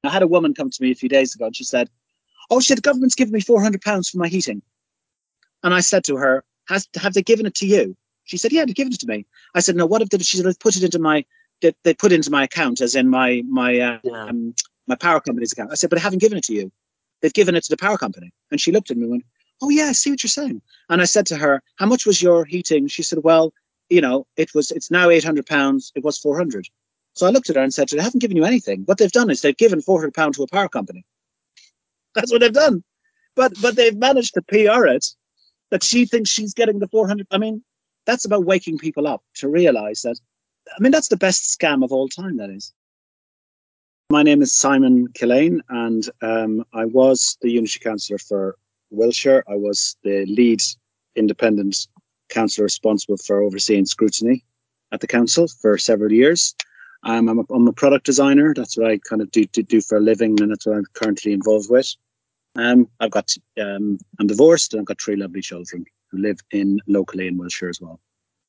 I had a woman come to me a few days ago and she said, "Oh, shit, the government's given me £400 for my heating." And I said to her, have they given it to you? She said, "Yeah, they've given it to me." I said, "No, what if they?" She said, "They've put it into they put it into my account, as in Yeah. my power company's account." I said, "But they haven't given it to you. They've given it to the power company." And she looked at me and went, "Oh yeah, I see what you're saying." And I said to her, "How much was your heating?" She said, "Well, it's now £800. It was 400." So I looked at her and said, "They haven't given you anything. What they've done is they've given £400 to a power company." That's what they've done. But they've managed to PR it that she thinks she's getting the 400. I mean, that's about waking people up to realize that. I mean, that's the best scam of all time, that is. My name is Simon Killane, and I was the Unitary Councillor for Wiltshire. I was the lead independent councillor responsible for overseeing scrutiny at the council for several years. I'm a product designer. That's what I kind of do for a living, and that's what I'm currently involved with. I'm divorced, and I've got 3 lovely children who live locally in Wiltshire as well.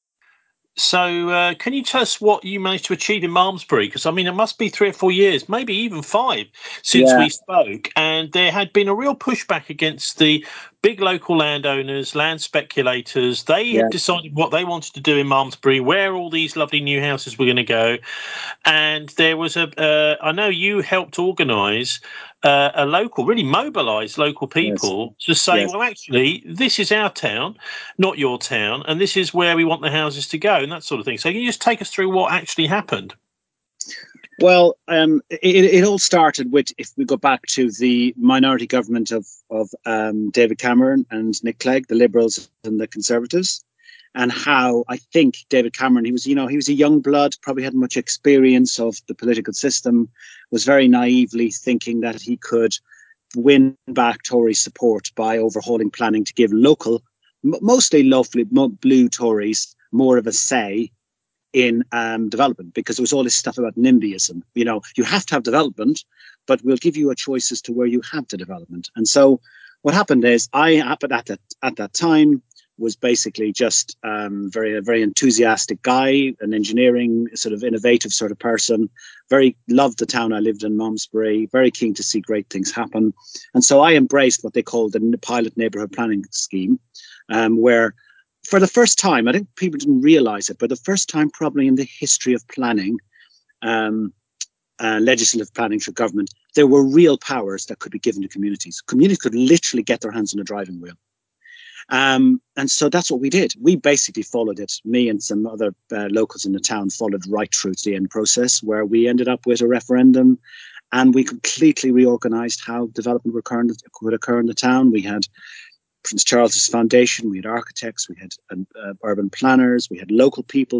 So can you tell us what you managed to achieve in Malmesbury? Because, I mean, it must be 3 or 4 years, maybe even 5 since we spoke. And there had been a real pushback against the big local landowners, land speculators. They had decided what they wanted to do in Malmesbury, where all these lovely new houses were going to go. And there was I know you helped organise a local, really mobilise local people to say, well, actually, this is our town, not your town, and this is where we want the houses to go, and that sort of thing. So can you just take us through what actually happened? Well, it all started with, if we go back to the minority government of David Cameron and Nick Clegg, the Liberals and the Conservatives, and how I think David Cameron, he was a young blood, probably hadn't much experience of the political system, was very naively thinking that he could win back Tory support by overhauling planning to give local, mostly lovely blue Tories, more of a say in development, because there was all this stuff about NIMBYism. You have to have development, but we'll give you a choice as to where you have the development. And so what happened is at that time was basically just a very enthusiastic guy, an engineering sort of innovative sort of person, very loved the town I lived in, Malmesbury, very keen to see great things happen. And so I embraced what they called the pilot neighbourhood planning scheme, where for the first time, I think people didn't realise it, but the first time probably in the history of planning, legislative planning for government, there were real powers that could be given to communities. Communities could literally get their hands on the driving wheel. And so that's what we did. We basically followed it. Me and some other locals in the town followed right through to the end process, where we ended up with a referendum, and we completely reorganised how development would occur in the town. We had Prince Charles's Foundation, we had architects, we had urban planners, we had local people,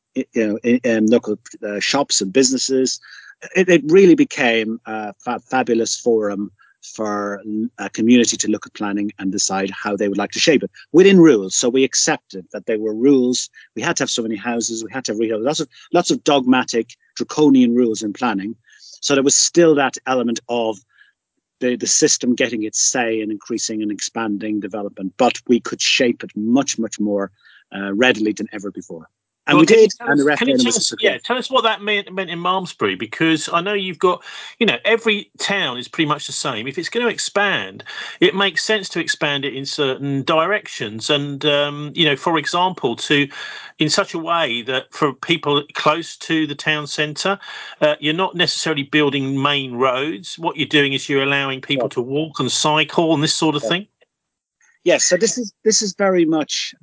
local shops and businesses. It really became a fabulous forum for a community to look at planning and decide how they would like to shape it within rules. So we accepted that there were rules. We had to have so many houses. We had to have lots of dogmatic, draconian rules in planning. So there was still that element of the system getting its say and increasing and expanding development, but we could shape it much, much more readily than ever before. And we did. And the referendum was successful. Tell us what that meant in Malmesbury, because I know you've got, every town is pretty much the same. If it's going to expand, it makes sense to expand it in certain directions. And, for example, in such a way that for people close to the town centre, you're not necessarily building main roads. What you're doing is you're allowing people to walk and cycle and this sort of thing. Yes. So this is very much.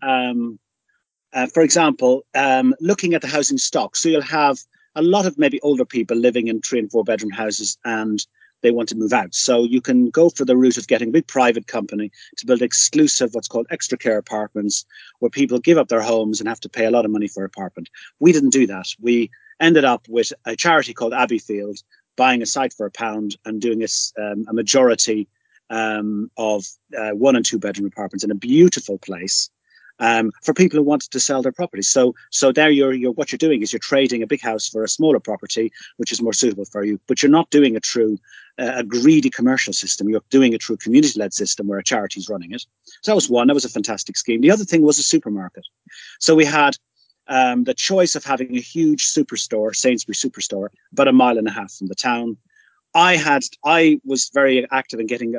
For example, looking at the housing stock, so you'll have a lot of maybe older people living in 3 and 4 bedroom houses, and they want to move out. So you can go for the route of getting a big private company to build exclusive, what's called extra care apartments, where people give up their homes and have to pay a lot of money for an apartment. We didn't do that. We ended up with a charity called Abbeyfield buying a site for £1 and doing a majority of 1 and 2 bedroom apartments in a beautiful place. For people who wanted to sell their property. So there what you're doing is you're trading a big house for a smaller property, which is more suitable for you, but you're not doing it through a greedy commercial system. You're doing it through a community-led system where a charity is running it. So that was one. That was a fantastic scheme. The other thing was a supermarket. So we had the choice of having a huge superstore, Sainsbury's superstore, about 1.5 miles from the town, I was very active in getting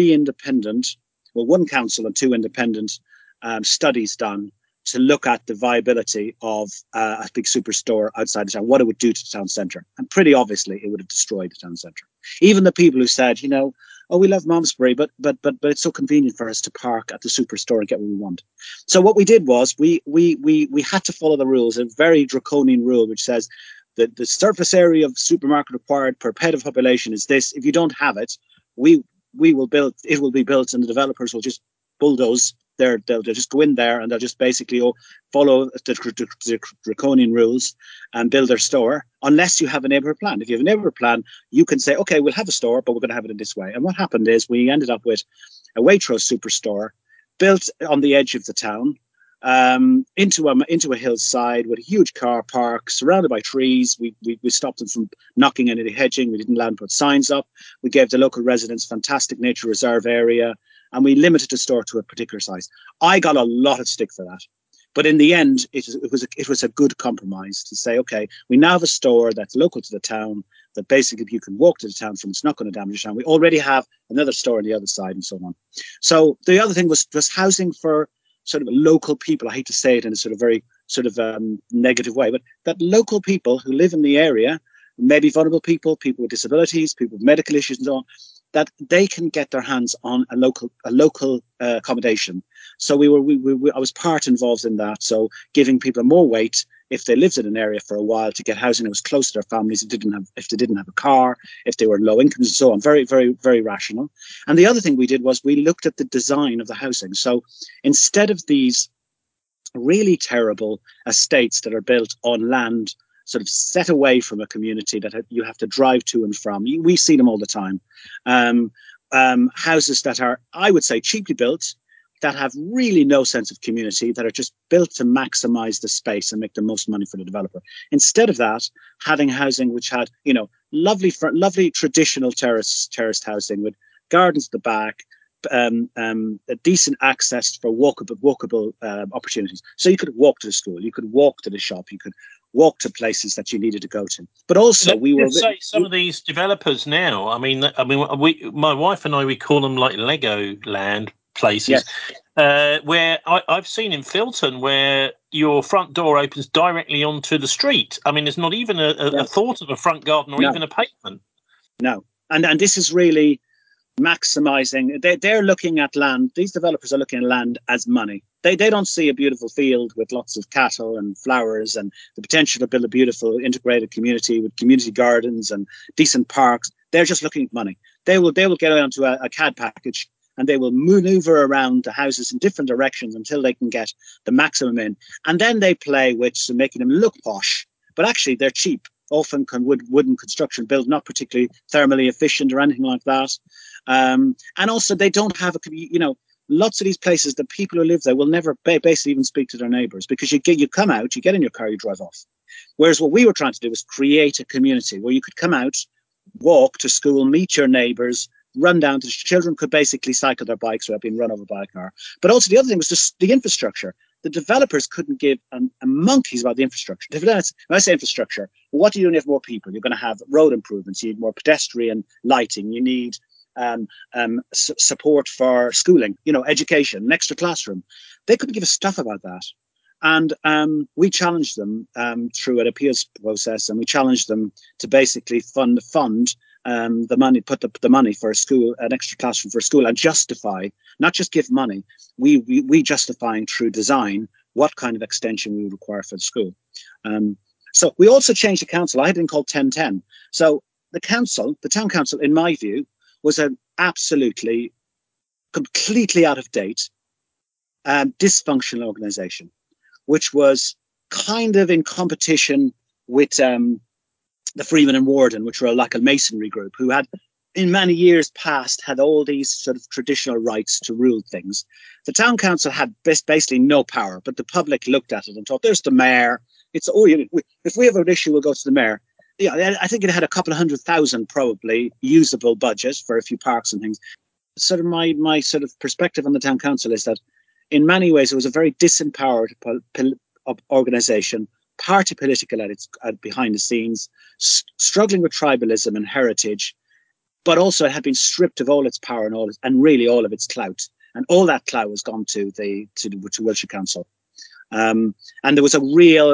one council and two independent studies done to look at the viability of a big superstore outside the town, what it would do to the town centre. And pretty obviously, it would have destroyed the town centre. Even the people who said, oh, we love Malmesbury, but it's so convenient for us to park at the superstore and get what we want. So what we did was we had to follow the rules, a very draconian rule which says that the surface area of the supermarket required per head of population is this. If you don't have it, we will build. It will be built, and the developers will just bulldoze. They'll just go in there and they'll just basically follow the draconian rules and build their store, unless you have a neighbourhood plan. If you have a neighbourhood plan, you can say, okay, we'll have a store, but we're going to have it in this way. And what happened is we ended up with a Waitrose superstore built on the edge of the town, into a hillside with a huge car park surrounded by trees. We stopped them from knocking any of the hedging. We didn't allow them to put signs up. We gave the local residents fantastic nature reserve area, and we limited the store to a particular size. I got a lot of stick for that, but in the end, it was a good compromise to say, okay, we now have a store that's local to the town, that basically you can walk to the town from. It's not going to damage the town. We already have another store on the other side, and so on. So the other thing was housing for sort of local people. I hate to say it in a sort of very sort of negative way, but that local people who live in the area, maybe vulnerable people, people with disabilities, people with medical issues and so on, that they can get their hands on a local accommodation. So I was part involved in that. So giving people more weight if they lived in an area for a while to get housing that was close to their families, if they didn't have a car, if they were low incomes and so on. Very, very, very rational. And the other thing we did was we looked at the design of the housing. So instead of these really terrible estates that are built on land sort of set away from a community that you have to drive to and from, we see them all the time. Houses that are, I would say, cheaply built, that have really no sense of community, that are just built to maximize the space and make the most money for the developer. Instead of that, having housing which had, lovely traditional terraced housing with gardens at the back, a decent access for walkable opportunities. So you could walk to the school, you could walk to the shop, you could walk to places that you needed to go to. But also, some of these developers now. My wife and I, we call them like Lego land places. Yes. Where I've seen in Filton where your front door opens directly onto the street. I mean, there's not even a thought of a front garden or even a pavement. No, and this is really maximizing. They're looking at land. These developers are looking at land as money. They don't see a beautiful field with lots of cattle and flowers and the potential to build a beautiful integrated community with community gardens and decent parks. They're just looking at money. They will get onto a CAD package and they will maneuver around the houses in different directions until they can get the maximum in. And then they play with making them look posh, but actually they're cheap. Often wooden construction built, not particularly thermally efficient or anything like that. And also they don't have lots of these places, the people who live there will never basically even speak to their neighbours, because you come out, you get in your car, you drive off. Whereas what we were trying to do was create a community where you could come out, walk to school, meet your neighbours, run down to the children could basically cycle their bikes without being run over by a car. But also the other thing was just the infrastructure. The developers couldn't give a monkey's about the infrastructure. When I say infrastructure, what do you do when you have more people? You're going to have road improvements. You need more pedestrian lighting. You need support for schooling, education, an extra classroom. They couldn't give a stuff about that. And we challenged them through an appeals process, and we challenged them to basically fund the money, put the money for a school, an extra classroom for a school, and justify, not just give money, we justifying through design what kind of extension we would require for the school. So we also changed the council. I had been called 1010. So the town council, in my view, was an absolutely, completely out of date, dysfunctional organisation, which was kind of in competition with the Freeman and Warden, which were like a masonry group, who had, in many years past, had all these sort of traditional rights to rule things. The town council had basically no power, but the public looked at it and thought, there's the mayor. If we have an issue, we'll go to the mayor. Yeah, I think it had a couple of 100,000 probably usable budget for a few parks and things. Sort of my sort of perspective on the town council is that in many ways it was a very disempowered organisation, party political behind the scenes, struggling with tribalism and heritage, but also it had been stripped of all its power and really all of its clout, and all that clout was gone to Wiltshire Council. And there was a real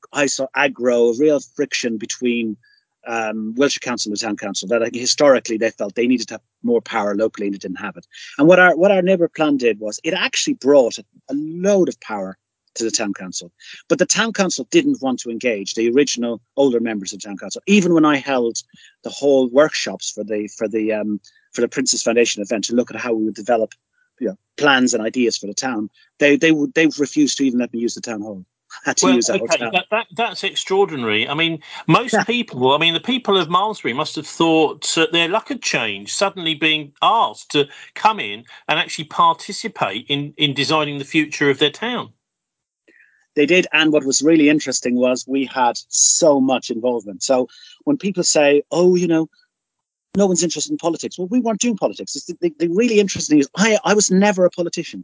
real friction between Wiltshire Council and the Town Council, that historically they felt they needed to have more power locally and they didn't have it. And what our neighbour plan did was it actually brought a load of power to the Town Council. But the Town Council didn't want to engage the original older members of the Town Council. Even when I held the whole workshops for the Princess Foundation event to look at how we would develop plans and ideas for the town, they refused to even let me use the town hall. I had to use that hotel. That's extraordinary. I mean, most people, I mean, the people of Malmesbury must have thought their luck had changed, suddenly being asked to come in and actually participate in designing the future of their town. They did, and what was really interesting was we had so much involvement. So when people say, oh, no one's interested in politics, well, we weren't doing politics. The really interesting is I was never a politician.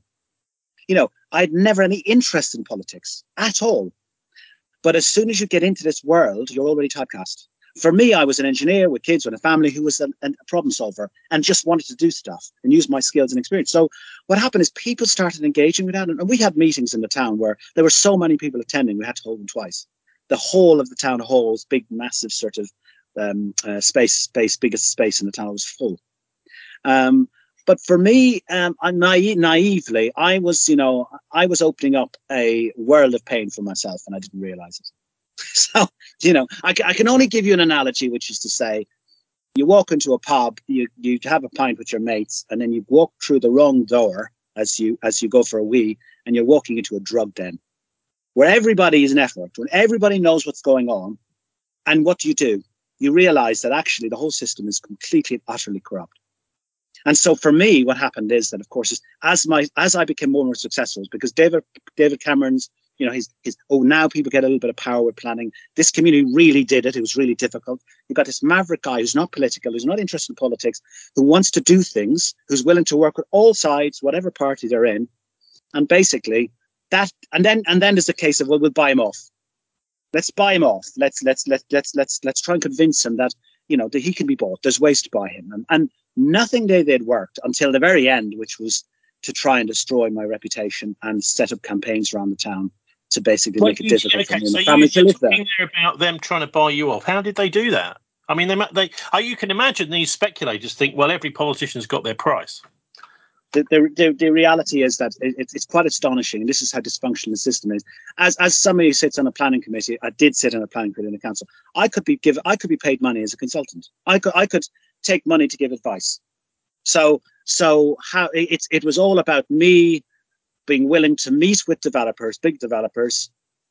I had never any interest in politics at all. But as soon as you get into this world, you're already typecast. For me, I was an engineer with kids and a family who was a problem solver and just wanted to do stuff and use my skills and experience. So what happened is people started engaging with that. And we had meetings in the town where there were so many people attending, we had to hold them twice. The whole of the town hall's big, massive sort of biggest space in the town was full. But for me, naively, I was opening up a world of pain for myself and I didn't realize it. So, I can only give you an analogy, which is to say, you walk into a pub, you have a pint with your mates, and then you walk through the wrong door as you go for a wee, and you're walking into a drug den where everybody is networked, when everybody knows what's going on. And what do? You realize that actually the whole system is completely and utterly corrupt. And so for me, what happened is that, of course, as I became more and more successful, because David Cameron's, now people get a little bit of power with planning. This community really did it. It was really difficult. You've got this maverick guy who's not political, who's not interested in politics, who wants to do things, who's willing to work with all sides, whatever party they're in. And basically that, and then there's a case of, well, we'll buy him off. Let's buy him off. Let's try and convince him that, that he can be bought. There's ways to buy him. And nothing they did worked until the very end, which was to try and destroy my reputation and set up campaigns around the town to basically make it difficult for me and my family to live there. There about them trying to buy you off. How did they do that? I mean, you can imagine these speculators think, well, every politician's got their price. The reality is that it's quite astonishing, and this is how dysfunctional the system is. As somebody who sits on a planning committee, I did sit on a planning committee in the council. I could be paid money as a consultant. I could take money to give advice. So how it was all about me being willing to meet with developers, big developers,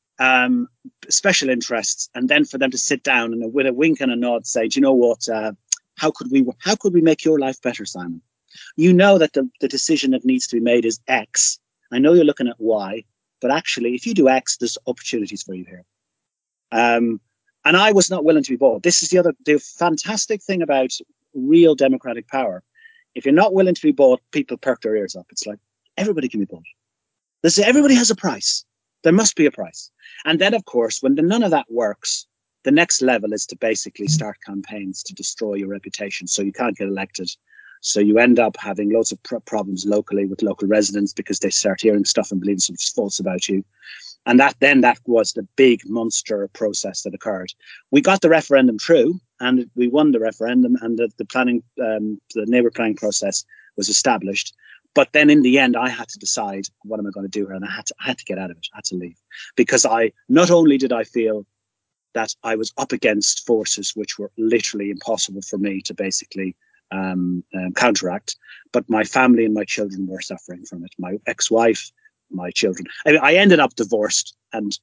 special interests, and then for them to sit down and with a wink and a nod say, do you know what? How could we make your life better, Simon? You know that the decision that needs to be made is X. I know you're looking at Y, but actually, if you do X, there's opportunities for you here. And I was not willing to be bought. This is the fantastic thing about real democratic power. If you're not willing to be bought, people perk their ears up. It's like, everybody can be bought. Everybody has a price. There must be a price. And then, of course, when none of that works, the next level is to basically start campaigns to destroy your reputation so you can't get elected. So you end up having loads of problems locally with local residents because they start hearing stuff and believing something's false about you. And that was the big monster process that occurred. We got the referendum through and we won the referendum, and the neighbour planning process was established. But then in the end, I had to decide, what am I going to do here? And I had to get out of it. I had to leave, because not only did I feel that I was up against forces which were literally impossible for me to basically counteract, but my family and my children were suffering from it. My ex-wife, my children. I ended up divorced and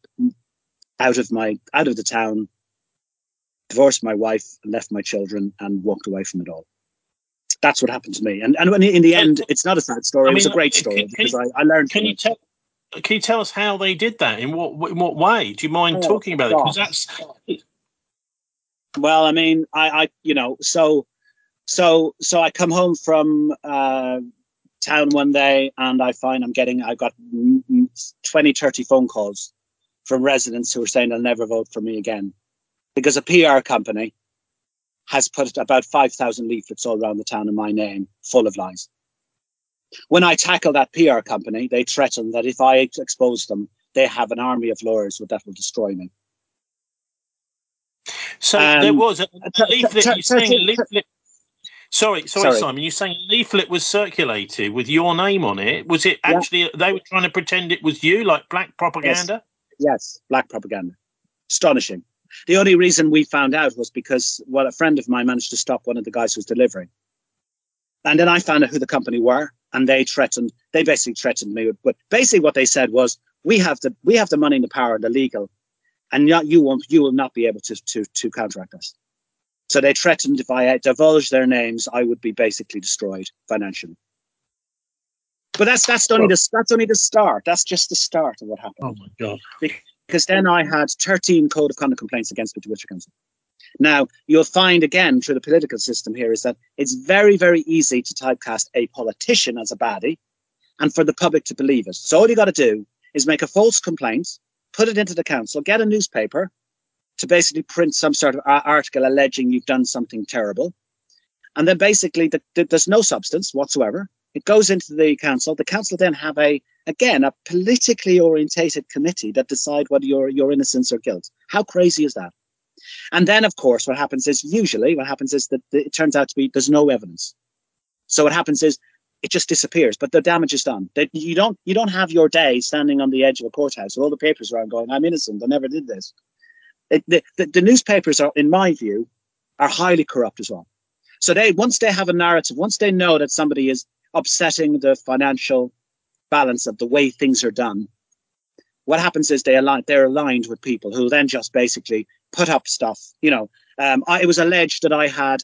out of the town, divorced my wife, left my children, and walked away from it all. That's what happened to me. And in the end, it's not a sad story. It was a great story because I learned. Can you tell us how they did that? In what way? Do you mind talking about it? Because that's. Well, I mean, So I come home from town one day and I find I got 20, 30 phone calls from residents who are saying they'll never vote for me again because a PR company has put about 5,000 leaflets all around the town in my name, full of lies. When I tackle that PR company, they threaten that if I expose them, they have an army of lawyers that will destroy me. So there was a leaflet. You're saying a leaflet. Sorry, Simon. You're saying a leaflet was circulated with your name on it. Was it actually they were trying to pretend it was you, like black propaganda? Yes, black propaganda. Astonishing. The only reason we found out was because, well, a friend of mine managed to stop one of the guys who was delivering. And then I found out who the company were, and they basically threatened me. But basically what they said was, we have the money and the power and the legal, and you will not be able to counteract us. So they threatened if I divulged their names, I would be basically destroyed financially. But that's only the start. That's just the start of what happened. Oh my God. Because then I had 13 code of conduct complaints against the Worcester Council. Now, you'll find again through the political system here is that it's very, very easy to typecast a politician as a baddie and for the public to believe it. So all you got to do is make a false complaint, put it into the council, get a newspaper to basically print some sort of article alleging you've done something terrible. And then basically there's no substance whatsoever. It goes into the council. The council then have a politically orientated committee that decide whether you're innocence or guilt. How crazy is that? And then, of course, what happens is that it turns out to be there's no evidence. So what happens is it just disappears, but the damage is done. You don't have your day standing on the edge of a courthouse with all the papers around going, I'm innocent, I never did this. The newspapers are, in my view, are highly corrupt as well. So once they have a narrative, once they know that somebody is upsetting the financial balance of the way things are done, what happens is they're aligned with people who then just basically put up stuff. It was alleged that I had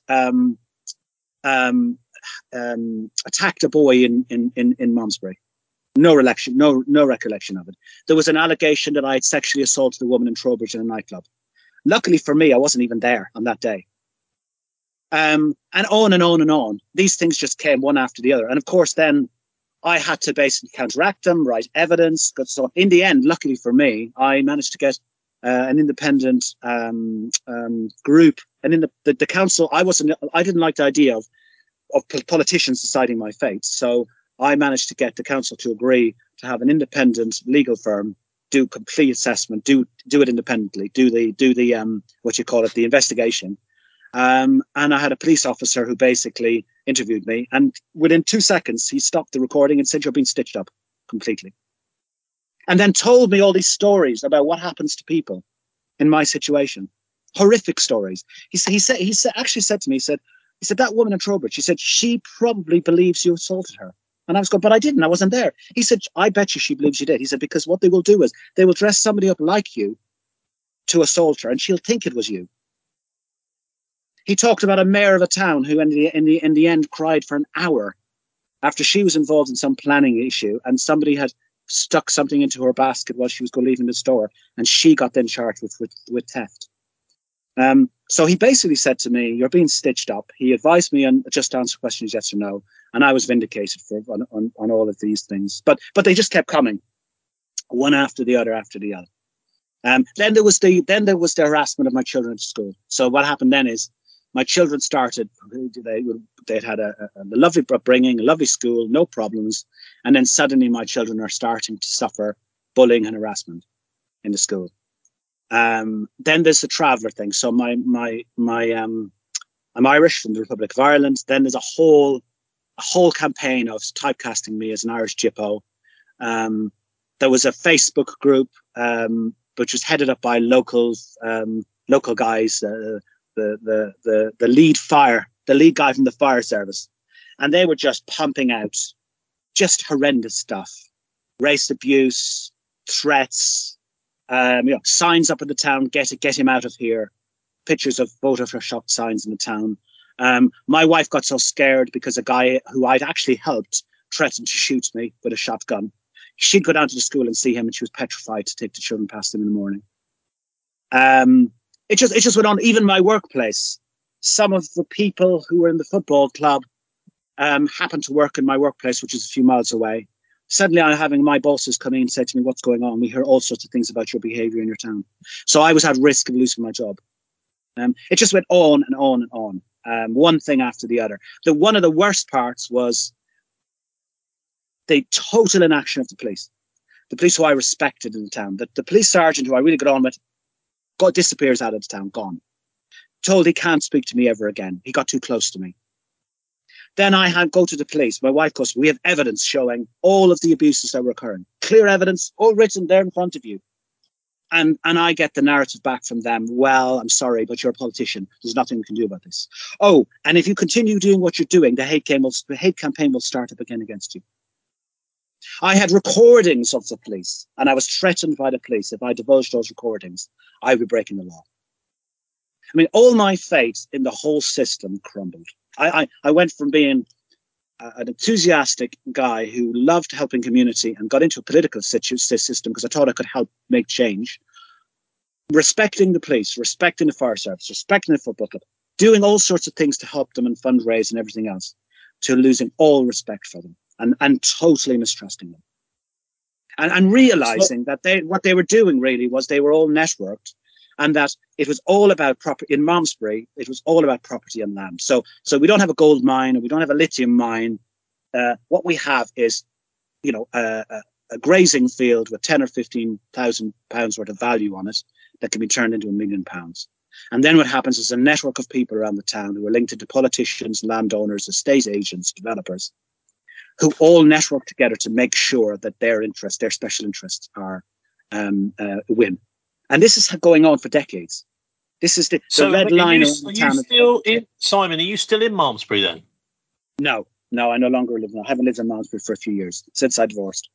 attacked a boy in Malmesbury. No recollection of it. There was an allegation that I had sexually assaulted a woman in Trowbridge in a nightclub. Luckily for me, I wasn't even there on that day. And on and on and on. These things just came one after the other. And of course, then I had to basically counteract them, write evidence. So in the end, luckily for me, I managed to get an independent group. And in the council, I didn't like the idea of politicians deciding my fate. So I managed to get the council to agree to have an independent legal firm do complete assessment, do it independently, do the the investigation. And I had a police officer who basically interviewed me, and within 2 seconds he stopped the recording and said, "You're being stitched up completely," and then told me all these stories about what happens to people in my situation, horrific stories. He actually said to me, he said that woman in Trowbridge, he said she probably believes you assaulted her. And I was going, but I didn't, I wasn't there. He said, I bet you she believes you did. He said, because what they will do is they will dress somebody up like you to assault her, and she'll think it was you. He talked about a mayor of a town who in the end cried for an hour after she was involved in some planning issue, and somebody had stuck something into her basket while she was leaving the store, and she got then charged with theft. So he basically said to me, "You're being stitched up." He advised me on just to answer questions yes or no, and I was vindicated on all of these things. But they just kept coming, one after the other after the other. Then there was the harassment of my children at school. So what happened then is my children started. They'd had a lovely upbringing, a lovely school, no problems, and then suddenly my children are starting to suffer bullying and harassment in the school. Then there's the traveller thing. So I'm Irish from the Republic of Ireland. Then there's a whole campaign of typecasting me as an Irish Gippo. There was a Facebook group which was headed up by local guys, the lead guy from the fire service, and they were just pumping out just horrendous stuff, race abuse, threats. Signs up in the town, get him out of here. Pictures of voter for shop signs in the town. My wife got so scared because a guy who I'd actually helped threatened to shoot me with a shotgun. She'd go down to the school and see him, and she was petrified to take the children past him in the morning. It just went on. Even my workplace, some of the people who were in the football club happened to work in my workplace, which is a few miles away. Suddenly I'm having my bosses come in and say to me, "What's going on? We hear all sorts of things about your behaviour in your town." So I was at risk of losing my job. It just went on and on and on, one thing after the other. One of the worst parts was the total inaction of the police. The police who I respected in the town. The police sergeant who I really got on with disappears out of the town, gone. Told he can't speak to me ever again. He got too close to me. Then I go to the police. My wife goes, we have evidence showing all of the abuses that were occurring. Clear evidence, all written there in front of you. And I get the narrative back from them. Well, I'm sorry, but you're a politician. There's nothing we can do about this. Oh, and if you continue doing what you're doing, the hate campaign will start up again against you. I had recordings of the police, and I was threatened by the police. If I divulged those recordings, I would be breaking the law. I mean, all my faith in the whole system crumbled. I went from being an enthusiastic guy who loved helping community and got into a political system because I thought I could help make change, respecting the police, respecting the fire service, respecting the football club, doing all sorts of things to help them and fundraise and everything else, to losing all respect for them and totally mistrusting them. And realizing that what they were doing really was they were all networked, and that it was all about property. In Malmesbury, it was all about property and land. So we don't have a gold mine, and we don't have a lithium mine. What we have is, a grazing field with 10 or 15,000 pounds worth of value on it that can be turned into £1 million. And then what happens is a network of people around the town who are linked into politicians, landowners, estate agents, developers, who all network together to make sure that their special interests are win. And this is going on for decades. This is the red line around the town. Simon, are you still in Malmesbury then? No, I no longer live there. I haven't lived in Malmesbury for a few years, since I divorced.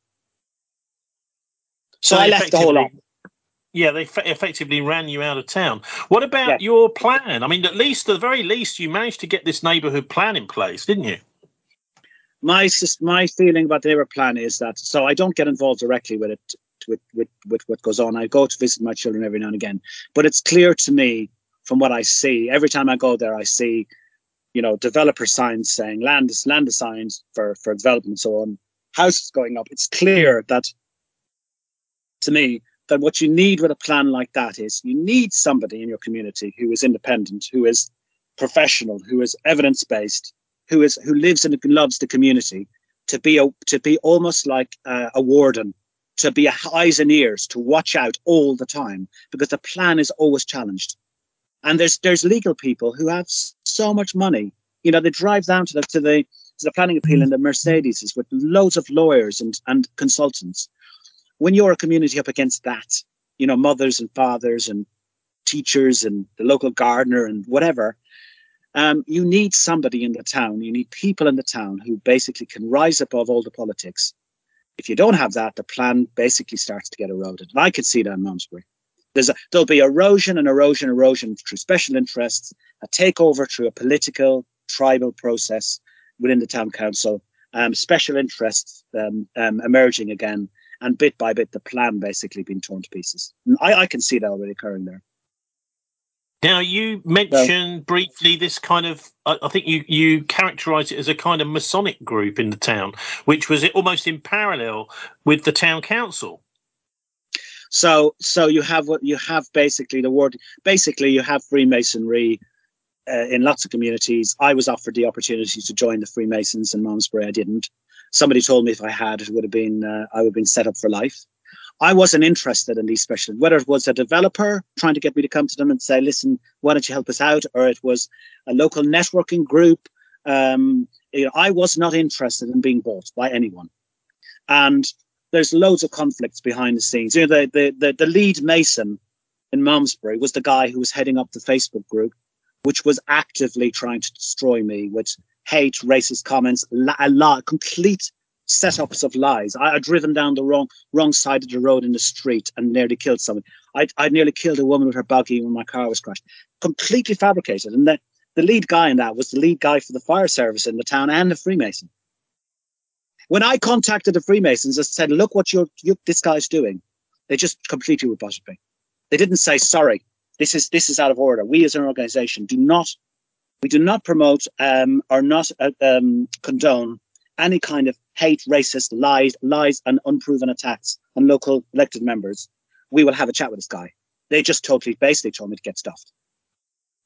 So I left the whole lot. Yeah, they effectively ran you out of town. What about your plan? I mean, at the very least, you managed to get this neighbourhood plan in place, didn't you? My feeling about the neighbourhood plan is that, so I don't get involved directly with it, with what goes on. I go to visit my children every now and again, but it's clear to me from what I see. Every time I go there, I see, developer signs saying land assigned for development and so on. Houses going up. It's clear that, to me, that what you need with a plan like that is you need somebody in your community who is independent, who is professional, who is evidence-based, who lives and loves the community, to be almost like a warden, to be eyes and ears, to watch out all the time, because the plan is always challenged. And there's legal people who have so much money. They drive down to the planning appeal in the Mercedes with loads of lawyers and consultants. When you're a community up against that, mothers and fathers and teachers and the local gardener and whatever, you need somebody in the town. You need people in the town who basically can rise above all the politics. If you don't have that, the plan basically starts to get eroded. And I could see that in Malmesbury. There'll be erosion through special interests, a takeover through a political, tribal process within the town council, special interests emerging again, and bit by bit, the plan basically being torn to pieces. And I can see that already occurring there. Now, you mentioned briefly this kind of, I think you characterised it as a kind of Masonic group in the town, which was almost in parallel with the town council. So you have basically you have Freemasonry in lots of communities. I was offered the opportunity to join the Freemasons in Malmesbury. I didn't. Somebody told me if I had, I would have been set up for life. I wasn't interested in these special, whether it was a developer trying to get me to come to them and say, listen, why don't you help us out? Or it was a local networking group. I was not interested in being bought by anyone. And there's loads of conflicts behind the scenes. The lead Mason in Malmesbury was the guy who was heading up the Facebook group, which was actively trying to destroy me with hate, racist comments, complete setups of lies. I'd driven down the wrong side of the road in the street and nearly killed someone. I'd nearly killed a woman with her buggy when my car was crashed. Completely fabricated. And the lead guy in that was the lead guy for the fire service in the town and the Freemason. When I contacted the Freemasons, I said, look what this guy's doing. They just completely rebutted me. They didn't say, sorry, this is out of order. We as an organization do not promote or not condone any kind of hate, racist, lies and unproven attacks on local elected members. We will have a chat with this guy. They just basically told me to get stuffed.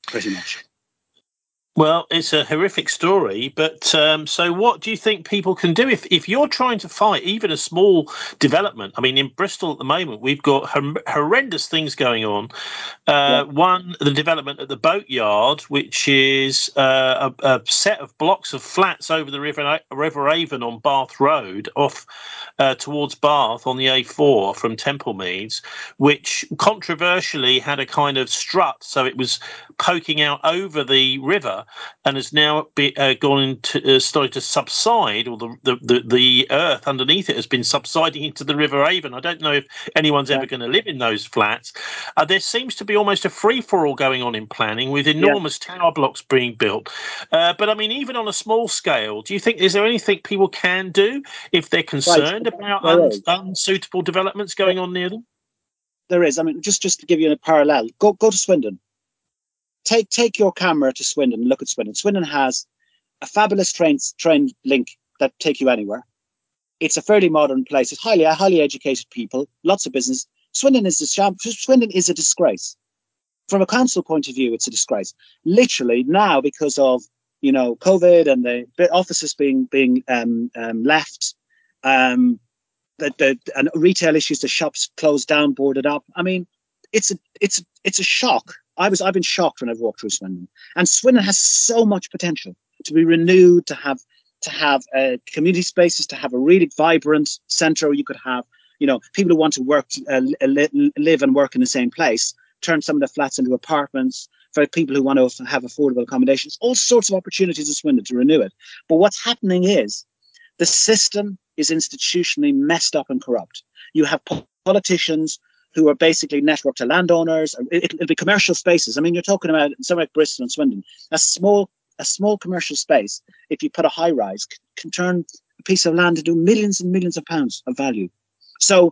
pretty much. Well, it's a horrific story, but so what do you think people can do if you're trying to fight even a small development? I mean, in Bristol at the moment, we've got horrendous things going on. One, the development at the Boatyard, which is a set of blocks of flats over the River Avon on Bath Road, off towards Bath on the A4 from Templemeads, which controversially had a kind of strut, so it was poking out over the river, and has now gone into started to subside, or the earth underneath it has been subsiding into the River Avon. I don't know if anyone's ever going to live in those flats. There seems to be almost a free-for-all going on in planning, with enormous tower blocks being built. But I mean, even on a small scale, do you think, is there anything people can do if they're concerned about unsuitable developments going on near them? There is. I mean, just to give you a parallel, go to Swindon. Take your camera to Swindon and look at Swindon. Swindon has a fabulous train link that take you anywhere. It's a fairly modern place. It's highly educated people, lots of business. Swindon is a disgrace. From a council point of view, it's a disgrace. Literally now, because of COVID and the offices being left, and retail issues, the shops closed down, boarded up. I mean, it's a shock. I've been shocked when I've walked through Swindon, and Swindon has so much potential to be renewed, to have community spaces, to have a really vibrant centre where you could have people who want to work, live and work in the same place, turn some of the flats into apartments for people who want to have affordable accommodations, all sorts of opportunities in Swindon to renew it. But what's happening is the system is institutionally messed up and corrupt. You have politicians who are basically networked to landowners. It'll be commercial spaces. I mean, you're talking about somewhere like Bristol and Swindon, a small commercial space, if you put a high rise, can turn a piece of land into millions and millions of pounds of value. So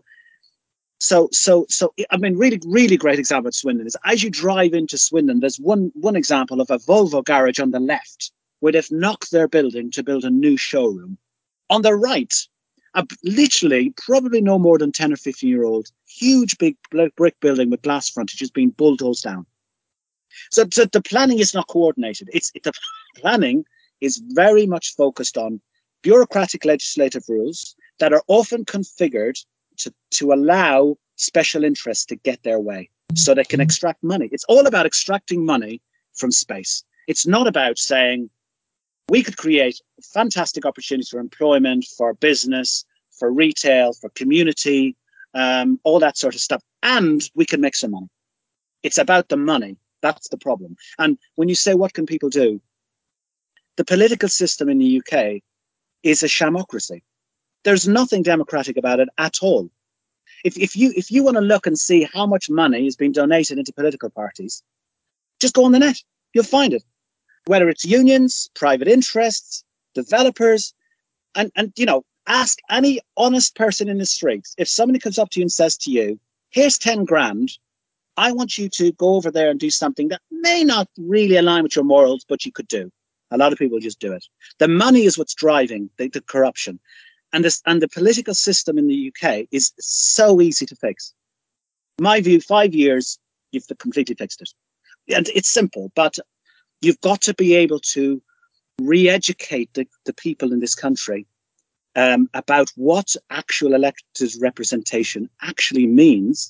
I mean, really, really great example of Swindon is, as you drive into Swindon, there's one example of a Volvo garage on the left where they've knocked their building to build a new showroom. On the right, literally probably no more than 10 or 15-year-old, huge big brick building with glass frontages being bulldozed down. So the planning is not coordinated. The planning is very much focused on bureaucratic legislative rules that are often configured to allow special interests to get their way so they can extract money. It's all about extracting money from space. It's not about saying we could create fantastic opportunities for employment, for business, for retail, for community, all that sort of stuff, and we can make some money. It's about the money. That's the problem. And when you say, what can people do? The political system in the UK is a shamocracy. There's nothing democratic about it at all. If you want to look and see how much money is being donated into political parties, just go on the net. You'll find it. Whether it's unions, private interests, developers, and ask any honest person in the streets. If somebody comes up to you and says to you, here's 10 grand, I want you to go over there and do something that may not really align with your morals, but you could do. A lot of people just do it. The money is what's driving the corruption. And the political system in the UK is so easy to fix. My view, 5 years, you've completely fixed it. And it's simple, but you've got to be able to re-educate the people in this country about what actual elected representation actually means.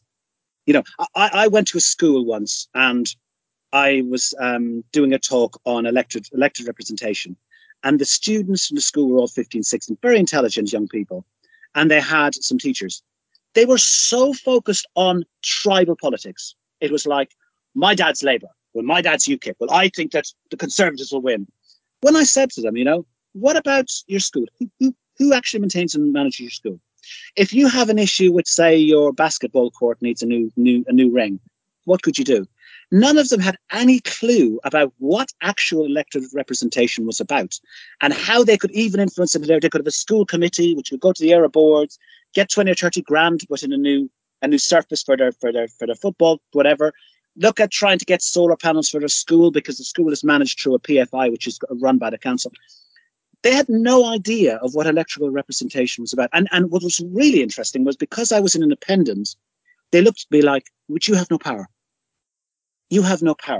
I went to a school once and I was doing a talk on elected representation. And the students in the school were all 15, 16, very intelligent young people. And they had some teachers. They were so focused on tribal politics. It was like, my dad's Labour. Well, my dad's UKIP. Well, I think that the Conservatives will win. When I said to them, what about your school? Who actually maintains and manages your school? If you have an issue with, say, your basketball court needs a new ring, what could you do? None of them had any clue about what actual elected representation was about and how they could even influence it. They could have a school committee, which would go to the area boards, get 20 or 30 grand to put in a new surface for their football, whatever. Look at trying to get solar panels for their school because the school is managed through a PFI, which is run by the council. They had no idea of what electoral representation was about. And what was really interesting was, because I was an independent, they looked at me like, "Would you have no power? You have no power.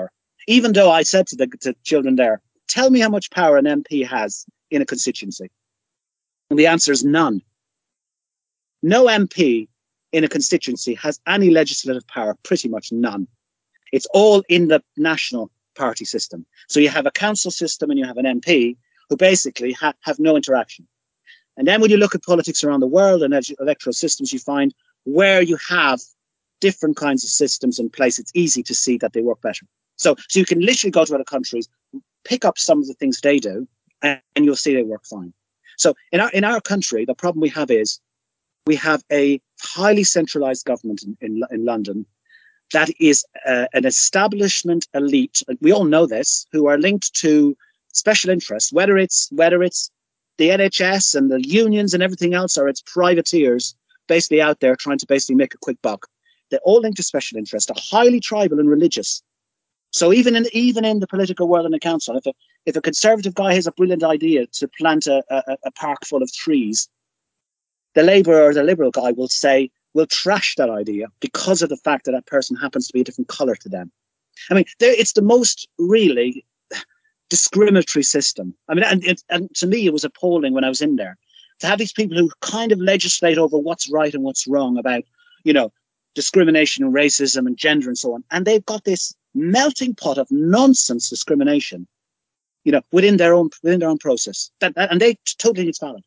Even though I said to the children there, tell me how much power an MP has in a constituency. And the answer is none. No MP in a constituency has any legislative power, pretty much none. It's all in the national party system. So you have a council system and you have an MP who basically have no interaction. And then when you look at politics around the world and electoral systems, you find where you have different kinds of systems in place, it's easy to see that they work better. So you can literally go to other countries, pick up some of the things they do, and you'll see they work fine. So in our country, the problem we have is we have a highly centralized government in London that is an establishment elite. We all know this, who are linked to special interests, whether it's the NHS and the unions and everything else, or it's privateers basically out there trying to basically make a quick buck. They're all linked to special interests, are highly tribal and religious. So even in the political world and the council, if a conservative guy has a brilliant idea to plant a park full of trees, the Labour or the Liberal guy will say, we'll trash that idea because of the fact that that person happens to be a different colour to them. I mean, it's the most really discriminatory system. I mean, and to me, it was appalling when I was in there to have these people who kind of legislate over what's right and what's wrong about, discrimination and racism and gender and so on. And they've got this melting pot of nonsense discrimination, within their own process. And they totally, it's valid.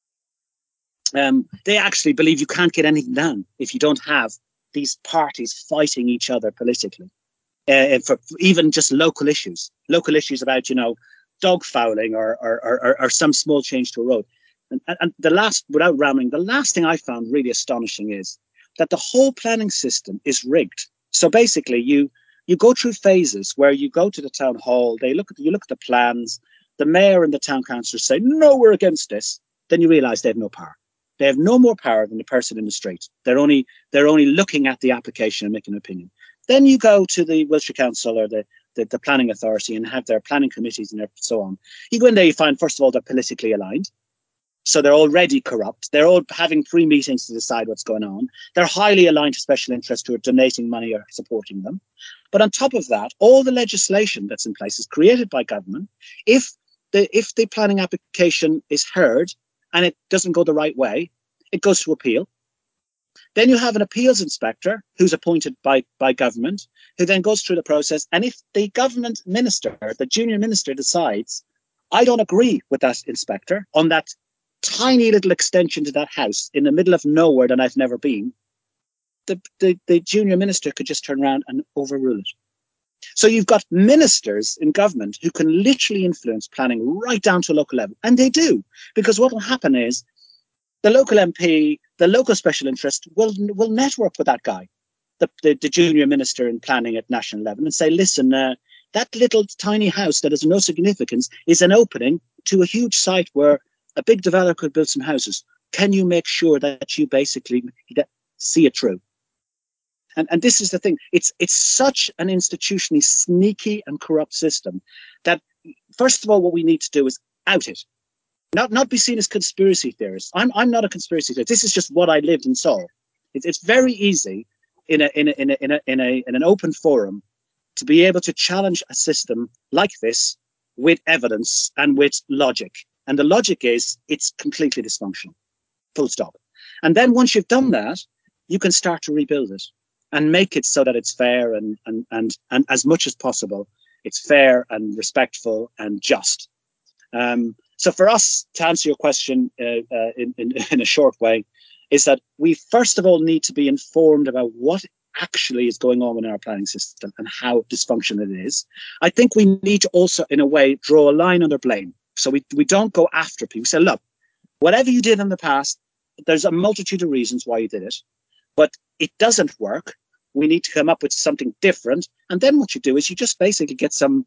They actually believe you can't get anything done if you don't have these parties fighting each other politically. For even just local issues about, dog fouling or some small change to a road. And the last, without rambling, the last thing I found really astonishing is that the whole planning system is rigged. So basically, you go through phases where you go to the town hall, you look at the plans, the mayor and the town councillors say, no, we're against this. Then you realise they have no power. They have no more power than the person in the street. They're only looking at the application and making an opinion. Then you go to the Wiltshire Council or the planning authority and have their planning committees and so on. You go in there, you find, first of all, they're politically aligned. So they're already corrupt. They're all having pre-meetings to decide what's going on. They're highly aligned to special interests who are donating money or supporting them. But on top of that, all the legislation that's in place is created by government. If the planning application is heard and it doesn't go the right way, it goes to appeal. Then you have an appeals inspector who's appointed by government, who then goes through the process. And if the government minister, the junior minister, decides, I don't agree with that inspector on that tiny little extension to that house in the middle of nowhere that I've never been, the junior minister could just turn around and overrule it. So you've got ministers in government who can literally influence planning right down to a local level. And they do, because what will happen is the local MP, the local special interest will network with that guy, the junior minister in planning at national level, and say, listen, that little tiny house that has no significance is an opening to a huge site where a big developer could build some houses. Can you make sure that you basically see it through? And this is the thing. It's such an institutionally sneaky and corrupt system that, first of all, what we need to do is out it. Not be seen as conspiracy theorists. I'm not a conspiracy theorist. This is just what I lived and saw. It's very easy in an open forum to be able to challenge a system like this with evidence and with logic. And the logic is it's completely dysfunctional, full stop. And then once you've done that, you can start to rebuild it and make it so that it's fair and as much as possible, it's fair and respectful and just. So for us, to answer your question in a short way, is that we first of all need to be informed about what actually is going on in our planning system and how dysfunctional it is. I think we need to also, in a way, draw a line under blame. So we don't go after people. We say, look, whatever you did in the past, there's a multitude of reasons why you did it, but it doesn't work. We need to come up with something different. And then what you do is you just basically get some,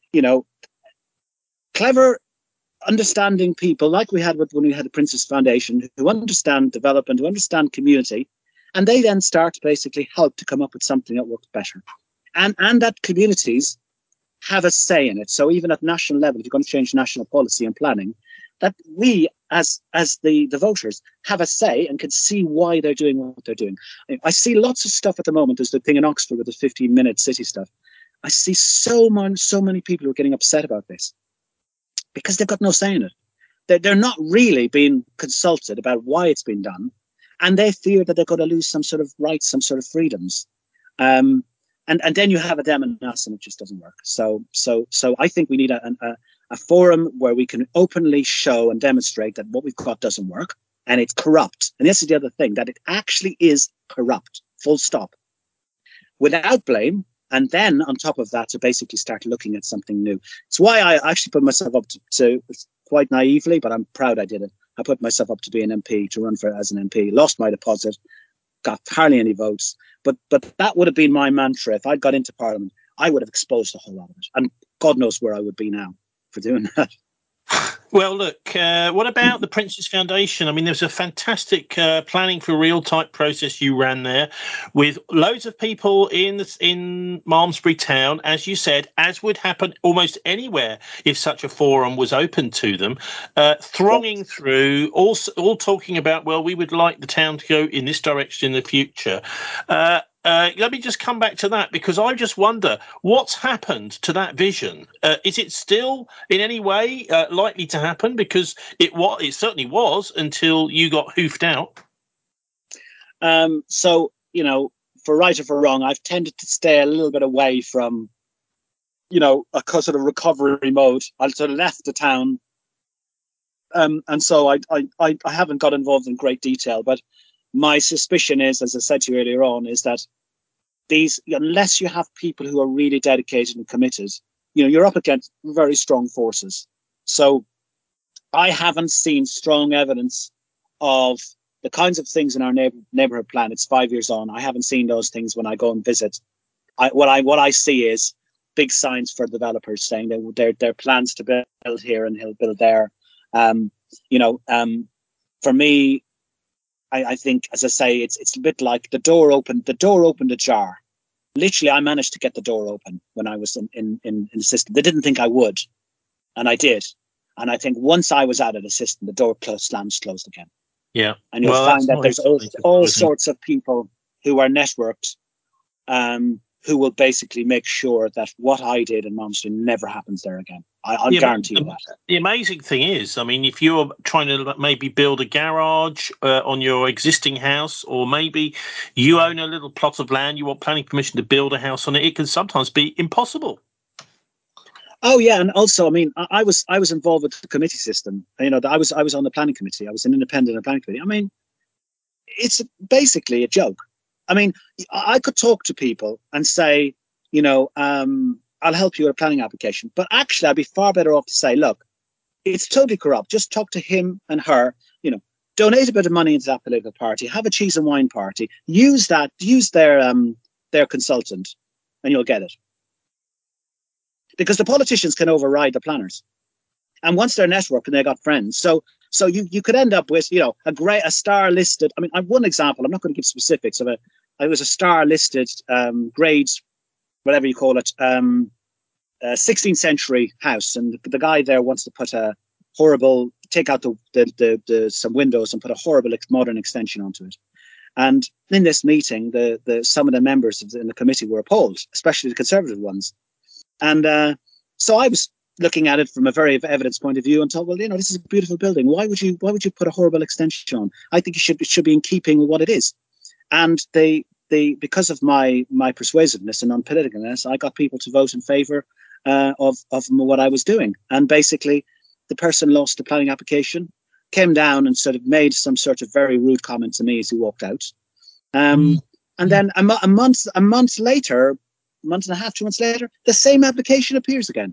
clever, understanding people like we had when we had the Princess Foundation, who understand development, who understand community, and they then start to basically help to come up with something that works better. And that communities have a say in it. So even at national level, if you're going to change national policy and planning, that we as the voters have a say and can see why they're doing what they're doing. I see lots of stuff at the moment. There's the thing in Oxford with the 15-minute city stuff. I see so many people who are getting upset about this because they've got no say in it. They're not really being consulted about why it's been done, and they fear that they're going to lose some sort of rights, some sort of freedoms. And then you have a dem and us, and it just doesn't work. So I think we need a forum where we can openly show and demonstrate that what we've got doesn't work, and it's corrupt. And this is the other thing, that it actually is corrupt, full stop, without blame. And then on top of that, to basically start looking at something new. It's why I actually put myself up to quite naively, but I'm proud I did it. I put myself up to be an MP, to run for as an MP, lost my deposit, got hardly any votes. But that would have been my mantra. If I'd got into Parliament, I would have exposed a whole lot of it. And God knows where I would be now for doing that. Well, look, what about the Prince's Foundation? I mean, there's a fantastic planning for real type process you ran there with loads of people in Malmesbury town, as you said, as would happen almost anywhere if such a forum was open to them, thronging through, all talking about, well, we would like the town to go in this direction in the future. Let me just come back to that, because I just wonder what's happened to that vision. Is it still in any way likely to happen? Because it certainly was until you got hoofed out. So, for right or for wrong, I've tended to stay a little bit away from, a sort of recovery mode. I sort of left the town. And so I haven't got involved in great detail, but my suspicion is, as I said to you earlier on, is that unless you have people who are really dedicated and committed, you're up against very strong forces. So I haven't seen strong evidence of the kinds of things in our neighborhood plan. It's 5 years on. I haven't seen those things when I go and visit. What I see is big signs for developers saying their plans to build here and he'll build there. For me, I think, as I say, it's a bit like the door opened ajar. Literally, I managed to get the door open when I was in the system. They didn't think I would, and I did. And I think once I was out of the system, the door closed again. Yeah. And you'll find that there's all sorts of people who are networked, who will basically make sure that what I did in Malmesbury never happens there again. I guarantee you that. The amazing thing is, I mean, if you're trying to maybe build a garage on your existing house, or maybe you own a little plot of land, you want planning permission to build a house on it, it can sometimes be impossible. Oh yeah, and also, I mean, I was involved with the committee system. I was on the planning committee. I was an independent of the planning committee. I mean, it's basically a joke. I mean, I could talk to people and say, I'll help you with a planning application, but actually, I'd be far better off to say, look, it's totally corrupt. Just talk to him and her. Donate a bit of money into that political party. Have a cheese and wine party. Use their consultant, and you'll get it. Because the politicians can override the planners, and once they're networked and they got friends, so you could end up with a star listed. I mean, I have one example. I'm not going to give specifics of it. I was a star listed grades, whatever you call it, 16th century house, and the guy there wants to put a horrible, take out the some windows and put a horrible modern extension onto it. And in this meeting, some of the members in the committee were appalled, especially the Conservative ones. And so I was looking at it from a very evidence point of view and thought, well, this is a beautiful building. Why would you put a horrible extension on? I think it should be in keeping with what it is. And they because of my persuasiveness and non-politicalness, I got people to vote in favour of what I was doing. And basically, the person lost the planning application, came down and sort of made some sort of very rude comment to me as he walked out. And then a month later, month and a half, 2 months later, the same application appears again.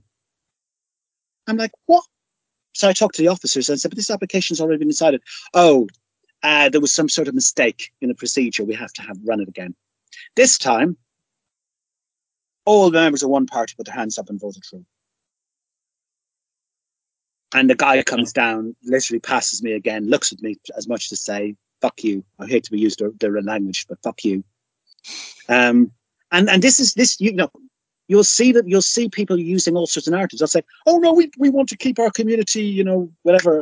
I'm like, what? So I talked to the officers and said, but this application's already been decided. Oh, there was some sort of mistake in the procedure. We have to run it again. This time, all the members of one party put their hands up and voted through. And the guy comes down, literally passes me again, looks at me as much to say, fuck you. I hate to be used their language, but fuck you. And this, you'll see people using all sorts of narratives. They'll say, oh no, we want to keep our community, whatever,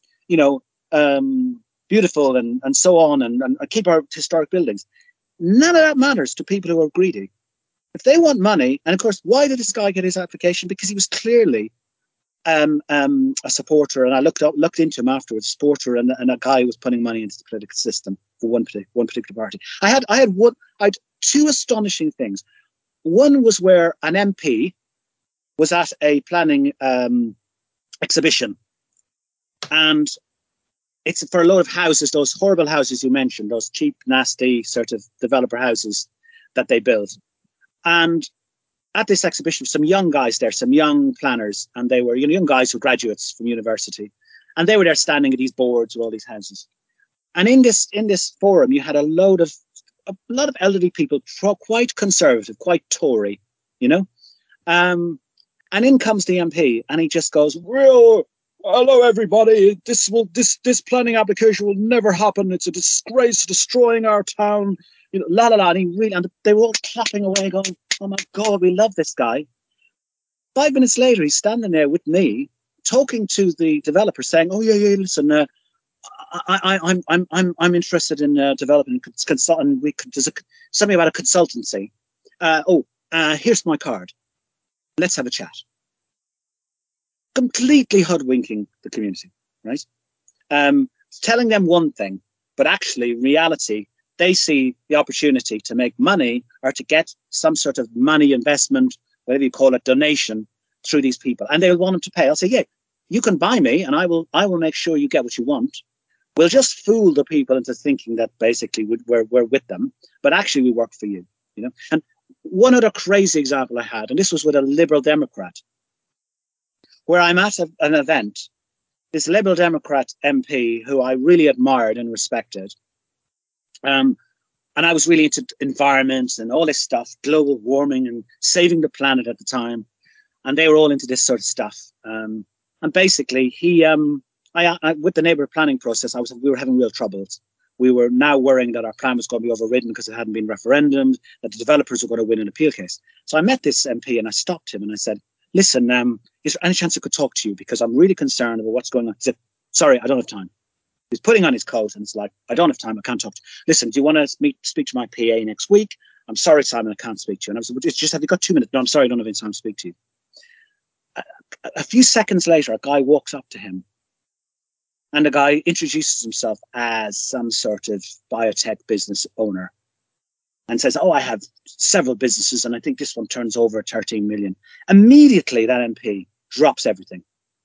beautiful and so on, and keep our historic buildings. None of that matters to people who are greedy. If they want money, and of course, why did this guy get his application? Because he was clearly a supporter, and I looked into him afterwards. Supporter, and a guy who was putting money into the political system for one particular party. I had two astonishing things. One was where an MP was at a planning exhibition, and it's for a lot of houses, those horrible houses you mentioned, those cheap, nasty sort of developer houses that they build. And at this exhibition, some young guys there, some young planners, and they were young guys who were graduates from university, and they were there standing at these boards with all these houses. And in this forum, you had a lot of elderly people, quite conservative, quite Tory, you know. And in comes the MP, and he just goes, "Well, hello everybody. This planning application will never happen. It's a disgrace, destroying our town." You know, la la la. And they were all clapping away, going, "Oh my God, we love this guy." 5 minutes later, he's standing there with me, talking to the developer, saying, "Oh yeah, listen, I'm interested in developing consultant. There's something about a consultancy. Here's my card. Let's have a chat." Completely hoodwinking the community, right? Telling them one thing, but actually, in reality, they see the opportunity to make money or to get some sort of money investment, whatever you call it, donation through these people, and they'll want them to pay. I'll say, "Yeah, you can buy me, and I will make sure you get what you want. We'll just fool the people into thinking that basically we're with them, but actually we work for you." You know. And one other crazy example I had, and this was with a Liberal Democrat, where I'm at an event. This Liberal Democrat MP, who I really admired and respected, and I was really into environment and all this stuff, global warming and saving the planet at the time, and they were all into this sort of stuff. And basically, he, with the neighbourhood planning process, we were having real troubles. We were now worrying that our plan was going to be overridden because it hadn't been referendumed, that the developers were going to win an appeal case. So I met this MP and I stopped him and I said, "Listen, is there any chance I could talk to you? Because I'm really concerned about what's going on." He said, "Sorry, I don't have time." He's putting on his coat and it's like, "I don't have time. I can't talk to you. Listen, do you want to speak to my PA next week? I'm sorry, Simon, I can't speak to you." And I was like, "Just have you got 2 minutes?" "No, I'm sorry, I don't have any time to speak to you." A few seconds later, a guy walks up to him and the guy introduces himself as some sort of biotech business owner and says, "Oh, I have several businesses and I think this one turns over 13 million. Immediately, that MP drops everything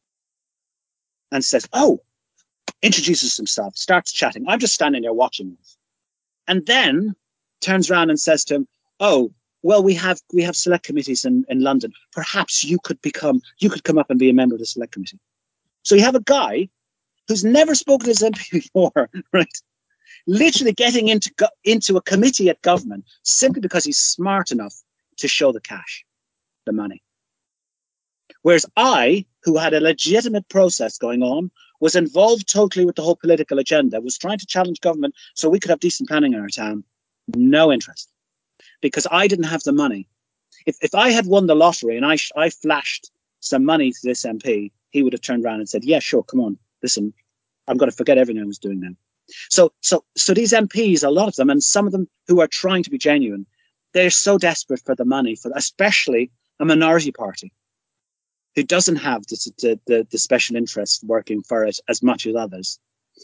and says, "Oh," introduces himself, starts chatting. I'm just standing there watching this. And then turns around and says to him, "Oh, well, we have select committees in London. Perhaps you could come up and be a member of the select committee." So you have a guy who's never spoken to his MP before, right? Literally getting into a committee at government simply because he's smart enough to show the cash, the money. Whereas I, who had a legitimate process going on, was involved totally with the whole political agenda, was trying to challenge government so we could have decent planning in our town. No interest. Because I didn't have the money. If I had won the lottery and I flashed some money to this MP, he would have turned around and said, "Yeah, sure, come on, listen, I'm going to forget everything I was doing then." So these MPs, a lot of them, and some of them who are trying to be genuine, they're so desperate for the money, especially a minority party who doesn't have the special interest working for it as much as others.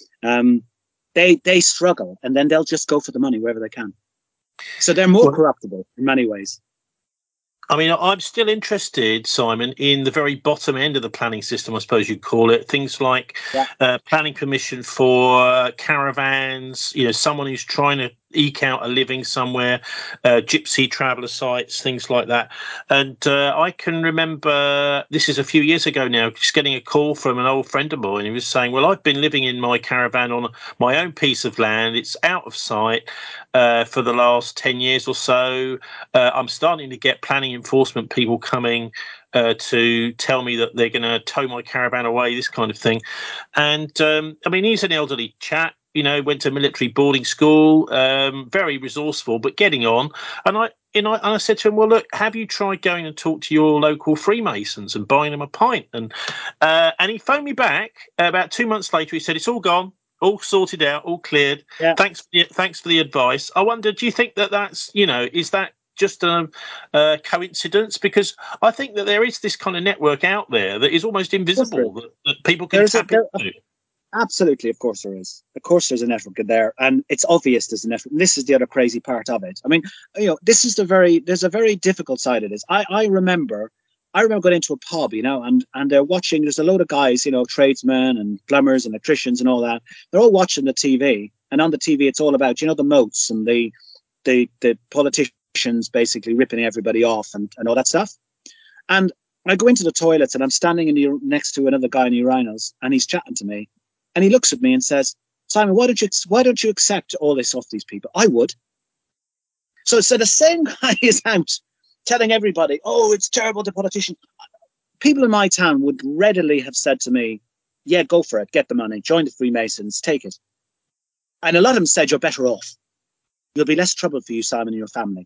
They struggle, and then they'll just go for the money wherever they can. So they're more corruptible in many ways. I mean, I'm still interested, Simon, in the very bottom end of the planning system, I suppose you'd call it. Things like planning permission for caravans, someone who's trying to eke out a living somewhere, gypsy traveller sites, things like that. And I can remember, this is a few years ago now, just getting a call from an old friend of mine, and he was saying, "Well, I've been living in my caravan on my own piece of land. It's out of sight for the last 10 years or so. I'm starting to get planning enforcement people coming to tell me that they're going to tow my caravan away," this kind of thing. And I mean, he's an elderly chap, went to military boarding school, very resourceful, but getting on. And I said to him, "Well, look, have you tried going and talk to your local Freemasons and buying them a pint?" And he phoned me back about 2 months later. He said, "It's all gone. All sorted out, all cleared. Yeah. Thanks for the advice." I wonder, do you think that's, is that just a coincidence? Because I think that there is this kind of network out there that is almost invisible that people can tap into. Absolutely, of course there is. Of course there's a network there, and it's obvious there's a network. And this is the other crazy part of it. I mean, this is there's a very difficult side of this. I remember going into a pub, and they're watching. There's a load of guys, tradesmen and plumbers and electricians and all that. They're all watching the TV, and on the TV it's all about the moats and the politicians basically ripping everybody off and all that stuff. And I go into the toilets and I'm standing next to another guy in the urinals, and he's chatting to me. And he looks at me and says, "Simon, why don't you accept all this off these people?" I would. So the same guy is out telling everybody, "Oh, it's terrible, the politician." People in my town would readily have said to me, "Yeah, go for it. Get the money. Join the Freemasons. Take it." And a lot of them said, "You're better off. There'll be less trouble for you, Simon, and your family."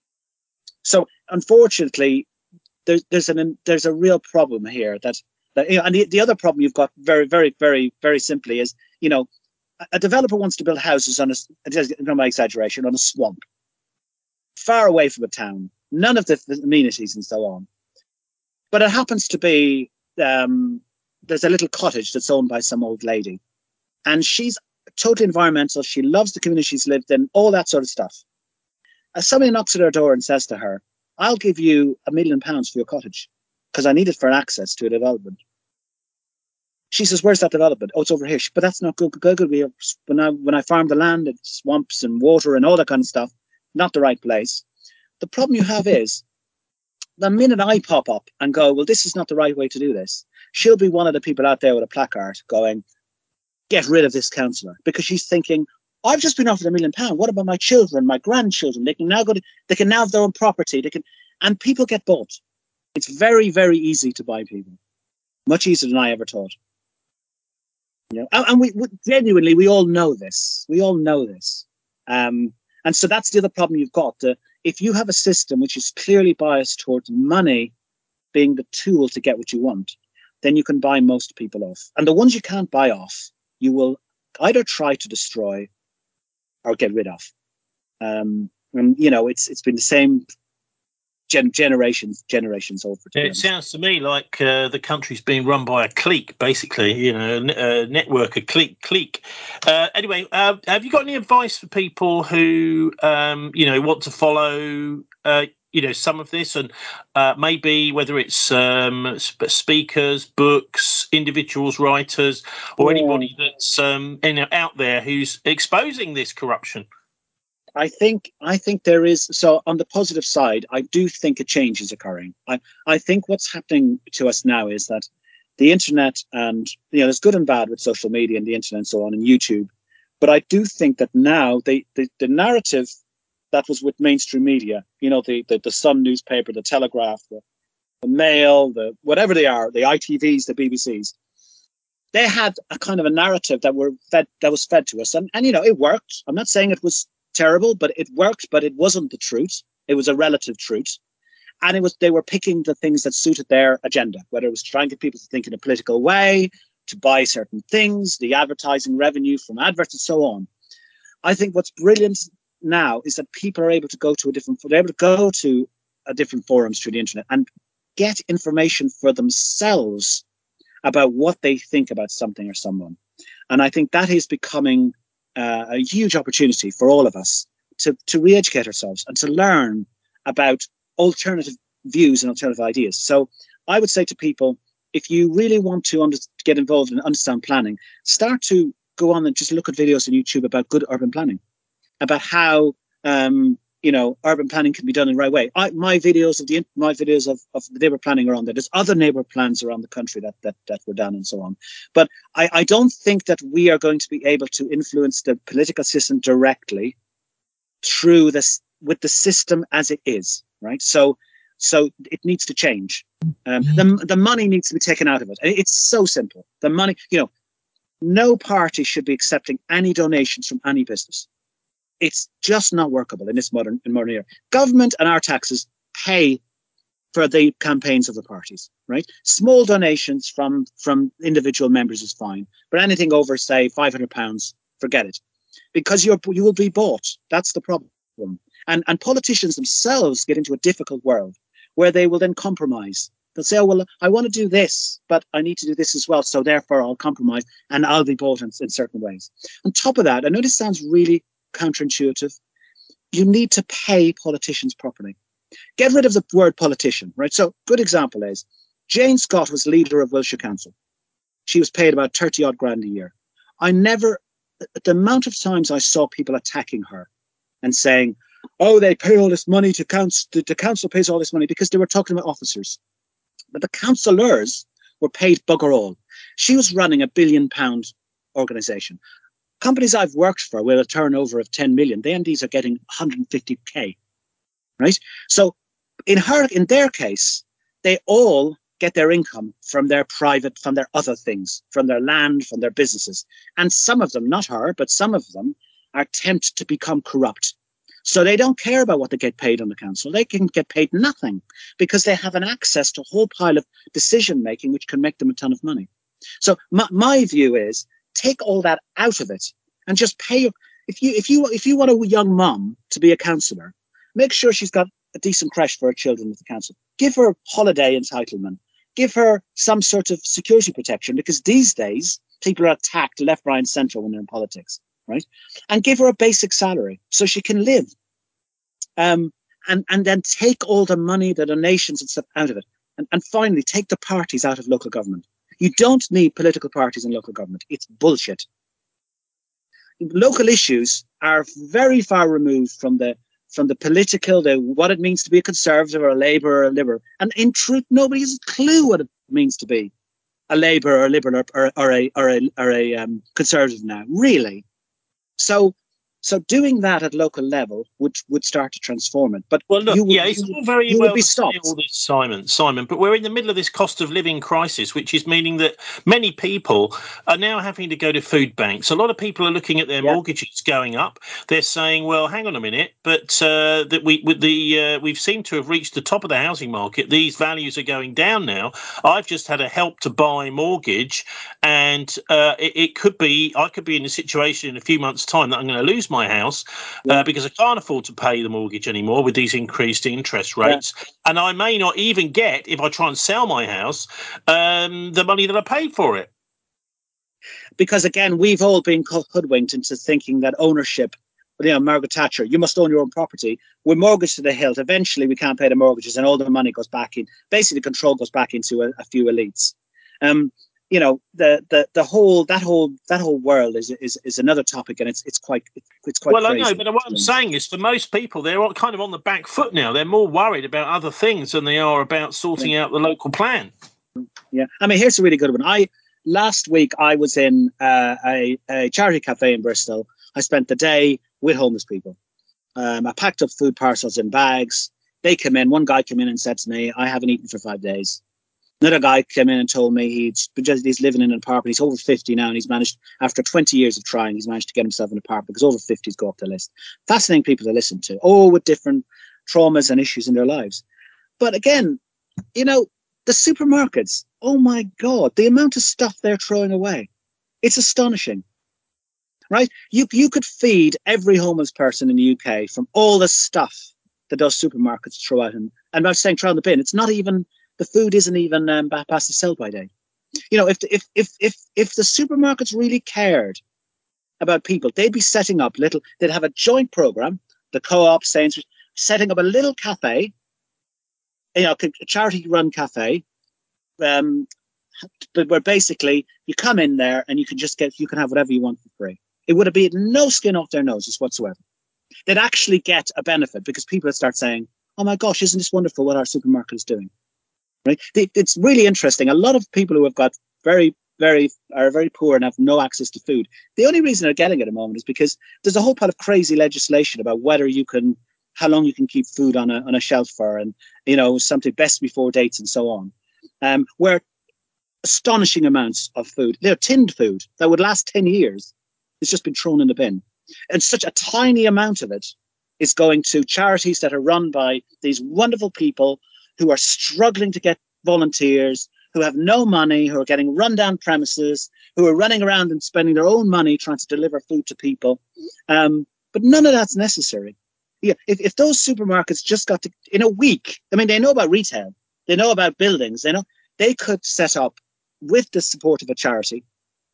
So unfortunately, there's a real problem here and the other problem you've got very, very, very, very simply is, a developer wants to build houses on no my exaggeration, on a swamp, far away from a town, none of the amenities and so on. But it happens to be there's a little cottage that's owned by some old lady, and she's totally environmental. She loves the community she's lived in, all that sort of stuff. As somebody knocks at her door and says to her, "I'll give you £1 million for your cottage because I need it for access to a development." She says, "Where's that development?" "Oh, it's over here." But that's not good. When I farm the land, it's swamps and water and all that kind of stuff. Not the right place. The problem you have is the minute I pop up and go, "Well, this is not the right way to do this," she'll be one of the people out there with a placard going, "Get rid of this councillor," because she's thinking, "I've just been offered £1 million. What about my children, my grandchildren? They can now have their own property. And people get bought. It's very, very easy to buy people. Much easier than I ever thought. And we genuinely, we all know this. And so that's the other problem you've got. If you have a system which is clearly biased towards money being the tool to get what you want, then you can buy most people off. And the ones you can't buy off, you will either try to destroy or get rid of. And it's been the same generations over. It sounds to me like the country's being run by a clique, basically, a network, a clique. Anyway, have you got any advice for people who, want to follow, some of this, and maybe whether it's speakers, books, individuals, writers, or anybody that's out there who's exposing this corruption? I think there is. So on the positive side, I do think a change is occurring. I think what's happening to us now is that the internet, and there's good and bad with social media and the internet and so on, and YouTube. But I do think that now the narrative that was with mainstream media, the Sun newspaper, the Telegraph, the Mail, the whatever they are, the ITVs, the BBCs, they had a kind of a narrative that was fed to us, and it worked. I'm not saying it was terrible, but it worked. But it wasn't the truth. It was a relative truth, and they were picking the things that suited their agenda, whether it was trying to get people to think in a political way, to buy certain things, the advertising revenue from adverts, and so on. I think what's brilliant now is that people are able to go to different forums through the internet and get information for themselves about what they think about something or someone. And I think that is becoming a huge opportunity for all of us to re-educate ourselves and to learn about alternative views and alternative ideas. So I would say to people, if you really want to get involved and understand planning, start to go on and just look at videos on YouTube about good urban planning, about how urban planning can be done in the right way. My videos of the neighbour planning are on there. There's other neighbour plans around the country that were done and so on. But I don't think that we are going to be able to influence the political system directly through this with the system as it is, right? So it needs to change. The money needs to be taken out of it. It's so simple. The money, no party should be accepting any donations from any business. It's just not workable in this modern era. Government and our taxes pay for the campaigns of the parties, right? Small donations from individual members is fine, but anything over, say, £500, forget it, because you will be bought. That's the problem. And politicians themselves get into a difficult world where they will then compromise. They'll say, oh, well, I want to do this, but I need to do this as well. So therefore I'll compromise and I'll be bought in certain ways. On top of that, I know this sounds really counterintuitive. You need to pay politicians properly. Get rid of the word politician, right? So good example is Jane Scott was leader of Wiltshire Council. She was paid about 30 odd grand a year. The amount of times I saw people attacking her and saying, oh, they pay all this money to council, the council pays all this money, because they were talking about officers. But the councillors were paid bugger all. She was running a £1 billion organisation. Companies I've worked for with a turnover of 10 million, the MDs are getting 150k, right? So in their case, they all get their income from their other things, from their land, from their businesses. And some of them, not her, but some of them are tempted to become corrupt. So they don't care about what they get paid on the council. They can get paid nothing because they have an access to a whole pile of decision making, which can make them a ton of money. So my view is take all that out of it and just pay. If you want a young mum to be a councillor, make sure she's got a decent creche for her children with the council. Give her holiday entitlement. Give her some sort of security protection, because these days people are attacked left, right, and centre when they're in politics, right? And give her a basic salary so she can live. And then take all the money, the donations and stuff out of it. And finally, take the parties out of local government. You don't need political parties in local government. It's bullshit. Local issues are very far removed from the political, what it means to be a Conservative or a Labour or a Liberal. And in truth, nobody has a clue what it means to be a Labour or a Liberal or a Conservative now, really. So doing that at local level would start to transform it. But well, look, it's all very well to say all this, Simon, but we're in the middle of this cost of living crisis, which is meaning that many people are now having to go to food banks. A lot of people are looking at their mortgages going up. They're saying, well, hang on a minute, but that we've seemed to have reached the top of the housing market. These values are going down now. I've just had a help to buy mortgage, and it could be I could be in a situation in a few months' time that I'm going to lose my house because I can't afford to pay the mortgage anymore with these increased interest rates, and I may not even get, if I try and sell my house, the money that I paid for it. Because again, we've all been hoodwinked into thinking that ownership, Margaret Thatcher, you must own your own property. We're mortgaged to the hilt. Eventually we can't pay the mortgages and all the money goes back in. Basically, control goes back into a few elites. The whole world is another topic, and it's quite well, crazy. I know, but what I'm saying is, for most people, they're kind of on the back foot now. They're more worried about other things than they are about sorting out the local plan. Yeah, I mean, here's a really good one. Last week I was in a charity cafe in Bristol. I spent the day with homeless people. I packed up food parcels in bags. They came in. One guy came in and said to me, "I haven't eaten for 5 days." Another guy came in and told me he's living in an apartment. He's over 50 now, and he's managed, after 20 years of trying, he's managed to get himself an apartment, because over 50s go up the list. Fascinating people to listen to, all with different traumas and issues in their lives. But again, the supermarkets, oh my God, the amount of stuff they're throwing away. It's astonishing, right? You could feed every homeless person in the UK from all the stuff that those supermarkets throw out. And I'm not saying throw in the bin. It's not even... The food isn't even past the sell-by date. If the supermarkets really cared about people, they'd be setting up they'd have a joint program, the Co-op, Sainsbury's, setting up a little cafe, a charity-run cafe, but where basically you come in there and you can have whatever you want for free. It would have been no skin off their noses whatsoever. They'd actually get a benefit, because people would start saying, "Oh my gosh, isn't this wonderful what our supermarket is doing?" Right? It's really interesting. A lot of people who have got very poor and have no access to food, the only reason they're getting it at the moment is because there's a whole pile of crazy legislation about how long you can keep food on a shelf for, and something best before dates and so on. Where astonishing amounts of food, tinned food that would last 10 years, has just been thrown in the bin, and such a tiny amount of it is going to charities that are run by these wonderful people who are struggling to get volunteers, who have no money, who are getting run-down premises, who are running around and spending their own money trying to deliver food to people. But none of that's necessary. Yeah, if those supermarkets just got to, in a week, I mean, they know about retail, they know about buildings, they could set up with the support of a charity,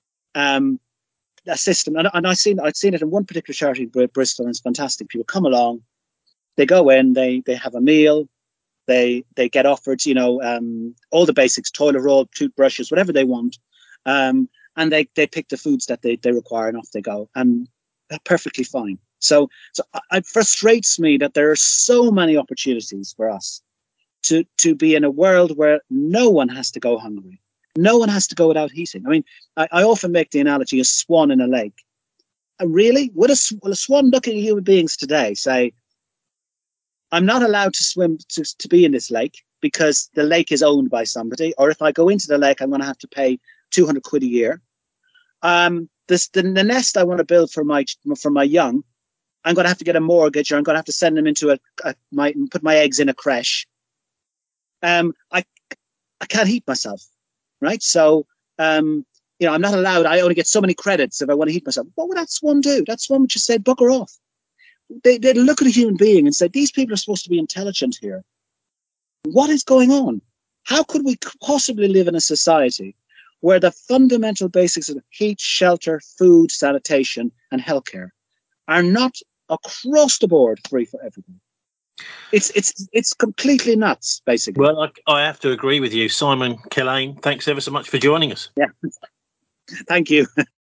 a system. And I'd seen it in one particular charity in Bristol, and it's fantastic. People come along, they go in, they have a meal, they get offered, all the basics, toilet roll, toothbrushes, whatever they want. And they pick the foods that they require, and off they go. And that's perfectly fine. So it frustrates me that there are so many opportunities for us to be in a world where no one has to go hungry. No one has to go without heating. I mean, I often make the analogy of a swan in a lake. Really? Will a swan look at human beings today, say, I'm not allowed to swim to be in this lake because the lake is owned by somebody, or if I go into the lake, I'm going to have to pay 200 quid a year. The nest I want to build for my young, I'm going to have to get a mortgage, or I'm going to have to send them into put my eggs in a creche. I can't heat myself, right? So, I'm not allowed. I only get so many credits if I want to heat myself. What would that swan do? That swan would just say, bugger off. They'd look at a human being and say, these people are supposed to be intelligent here. What is going on? How could we possibly live in a society where the fundamental basics of heat, shelter, food, sanitation, and healthcare are not across the board free for everyone? It's completely nuts, basically. Well, I have to agree with you, Simon Killane. Thanks ever so much for joining us. Yeah, thank you.